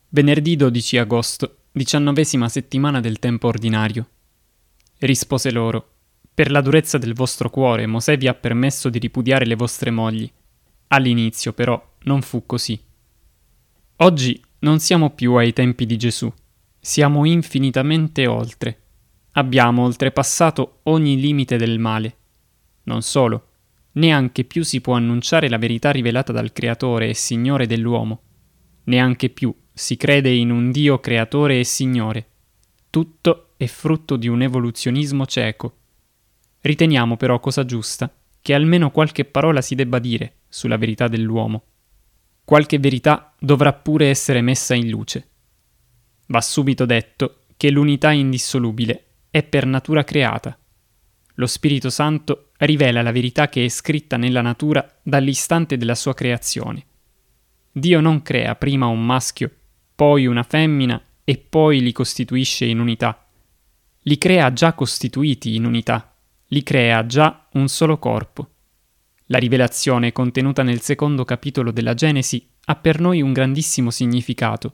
Venerdì 12 agosto, 19ª settimana del tempo ordinario. Rispose loro: Per la durezza del vostro cuore Mosè vi ha permesso di ripudiare le vostre mogli. All'inizio, però, non fu così. Oggi non siamo più ai tempi di Gesù. Siamo infinitamente oltre. Abbiamo oltrepassato ogni limite del male. Non solo, neanche più si può annunciare la verità rivelata dal Creatore e Signore dell'uomo. Neanche più si crede in un Dio creatore e Signore. Tutto è frutto di un evoluzionismo cieco. Riteniamo però cosa giusta che almeno qualche parola si debba dire sulla verità dell'uomo. Qualche verità dovrà pure essere messa in luce. Va subito detto che l'unità indissolubile è per natura creata. Lo Spirito Santo rivela la verità che è scritta nella natura dall'istante della sua creazione. Dio non crea prima un maschio, poi una femmina e poi li costituisce in unità. Li crea già costituiti in unità, li crea già un solo corpo. La rivelazione contenuta nel secondo capitolo della Genesi ha per noi un grandissimo significato.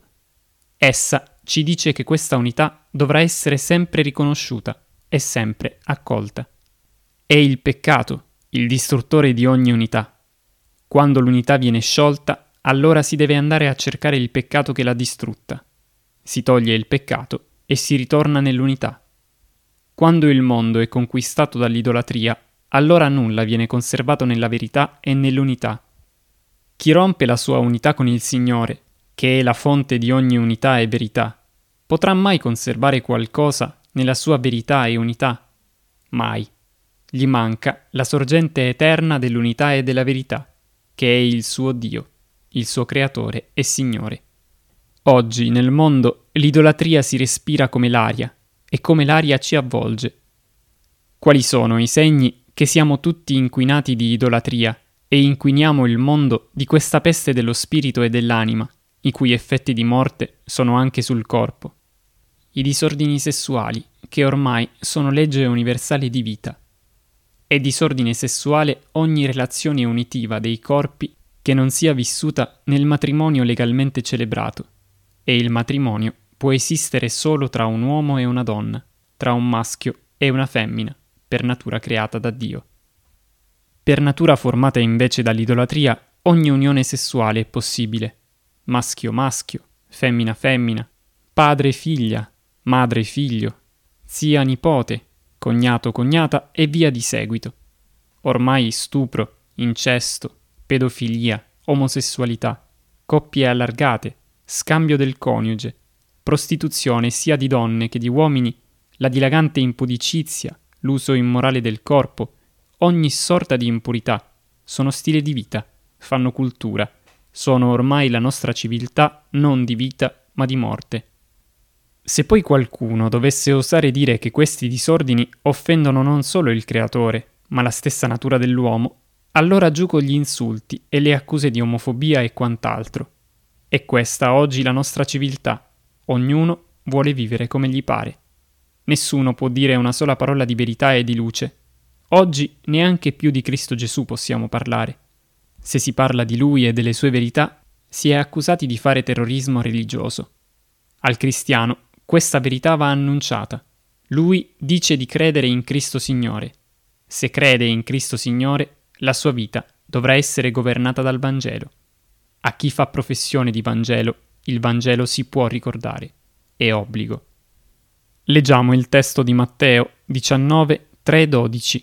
Essa ci dice che questa unità dovrà essere sempre riconosciuta e sempre accolta. È il peccato, il distruttore di ogni unità. Quando l'unità viene sciolta, allora si deve andare a cercare il peccato che l'ha distrutta. Si toglie il peccato e si ritorna nell'unità. Quando il mondo è conquistato dall'idolatria, allora nulla viene conservato nella verità e nell'unità. Chi rompe la sua unità con il Signore, che è la fonte di ogni unità e verità, potrà mai conservare qualcosa nella sua verità e unità? Mai. Gli manca la sorgente eterna dell'unità e della verità, che è il suo Dio, il suo Creatore e Signore. Oggi nel mondo l'idolatria si respira come l'aria e come l'aria ci avvolge. Quali sono i segni che siamo tutti inquinati di idolatria e inquiniamo il mondo di questa peste dello spirito e dell'anima, i cui effetti di morte sono anche sul corpo? I disordini sessuali, che ormai sono legge universale di vita. È disordine sessuale ogni relazione unitiva dei corpi che non sia vissuta nel matrimonio legalmente celebrato, e il matrimonio può esistere solo tra un uomo e una donna, tra un maschio e una femmina, per natura creata da Dio. Per natura formata invece dall'idolatria, ogni unione sessuale è possibile. Maschio-maschio, femmina-femmina, padre-figlia, madre-figlio, zia-nipote, cognato-cognata e via di seguito. Ormai stupro, incesto, pedofilia, omosessualità, coppie allargate, scambio del coniuge, prostituzione sia di donne che di uomini, la dilagante impudicizia, l'uso immorale del corpo, ogni sorta di impurità, sono stile di vita, fanno cultura, sono ormai la nostra civiltà non di vita ma di morte. Se poi qualcuno dovesse osare dire che questi disordini offendono non solo il Creatore, ma la stessa natura dell'uomo, allora giugo gli insulti e le accuse di omofobia e quant'altro. È questa oggi la nostra civiltà. Ognuno vuole vivere come gli pare. Nessuno può dire una sola parola di verità e di luce. Oggi neanche più di Cristo Gesù possiamo parlare. Se si parla di Lui e delle sue verità, si è accusati di fare terrorismo religioso. Al cristiano questa verità va annunciata. Lui dice di credere in Cristo Signore. Se crede in Cristo Signore, la sua vita dovrà essere governata dal Vangelo. A chi fa professione di Vangelo, il Vangelo si può ricordare. È obbligo. Leggiamo il testo di Matteo 19, 3-12.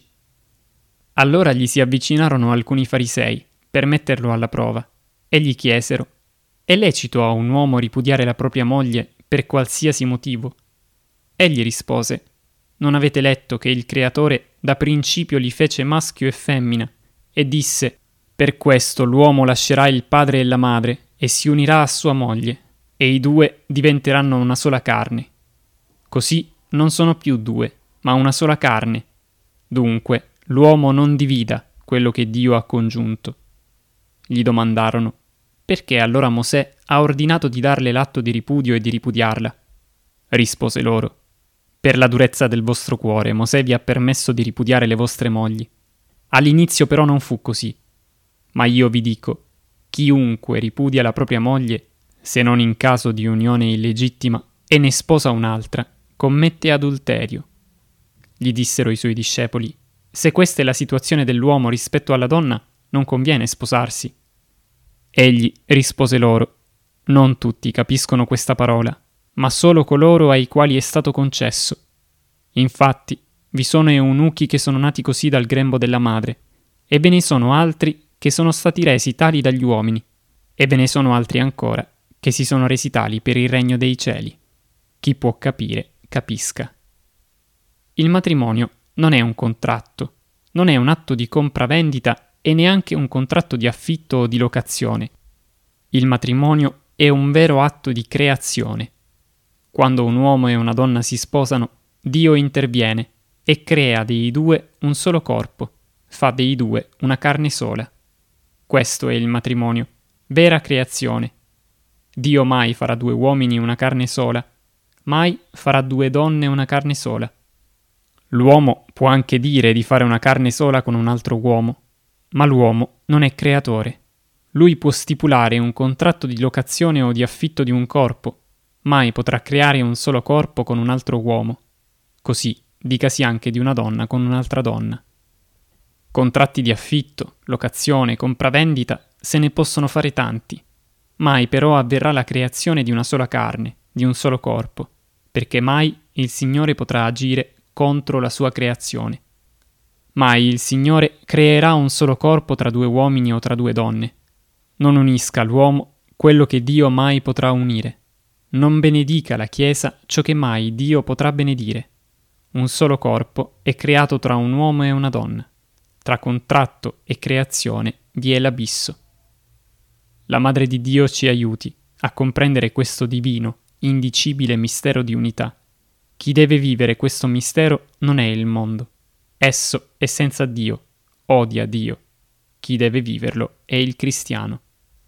Allora gli si avvicinarono alcuni farisei per metterlo alla prova e gli chiesero: è lecito a un uomo ripudiare la propria moglie per qualsiasi motivo? Egli rispose: non avete letto che il Creatore da principio li fece maschio e femmina e disse: per questo l'uomo lascerà il padre e la madre e si unirà a sua moglie e i due diventeranno una sola carne. Così non sono più due, ma una sola carne. Dunque l'uomo non divida quello che Dio ha congiunto. Gli domandarono: perché allora Mosè ha ordinato di darle l'atto di ripudio e di ripudiarla? Rispose loro: per la durezza del vostro cuore Mosè vi ha permesso di ripudiare le vostre mogli. All'inizio però non fu così. Ma io vi dico: chiunque ripudia la propria moglie se non in caso di unione illegittima, e ne sposa un'altra, commette adulterio. Gli dissero i suoi discepoli: se questa è la situazione dell'uomo rispetto alla donna, non conviene sposarsi. Egli rispose loro: non tutti capiscono questa parola, ma solo coloro ai quali è stato concesso. Infatti, vi sono eunuchi che sono nati così dal grembo della madre, e ve ne sono altri che sono stati resi tali dagli uomini, e ve ne sono altri ancora che si sono resi tali per il regno dei cieli. Chi può capire, capisca. Il matrimonio non è un contratto, non è un atto di compravendita e neanche un contratto di affitto o di locazione. Il matrimonio è un vero atto di creazione. Quando un uomo e una donna si sposano, Dio interviene e crea dei due un solo corpo, fa dei due una carne sola. Questo è il matrimonio, vera creazione. Dio mai farà due uomini una carne sola, mai farà due donne una carne sola. L'uomo può anche dire di fare una carne sola con un altro uomo, ma l'uomo non è creatore. Lui può stipulare un contratto di locazione o di affitto di un corpo, mai potrà creare un solo corpo con un altro uomo. Così dicasi anche di una donna con un'altra donna. Contratti di affitto, locazione, compravendita se ne possono fare tanti. Mai però avverrà la creazione di una sola carne, di un solo corpo, perché mai il Signore potrà agire contro la sua creazione. Mai il Signore creerà un solo corpo tra due uomini o tra due donne. Non unisca l'uomo quello che Dio mai potrà unire. Non benedica la Chiesa ciò che mai Dio potrà benedire. Un solo corpo è creato tra un uomo e una donna. Tra contratto e creazione vi è l'abisso. La Madre di Dio ci aiuti a comprendere questo divino, indicibile mistero di unità. Chi deve vivere questo mistero non è il mondo. Esso è senza Dio, odia Dio. Chi deve viverlo è il cristiano.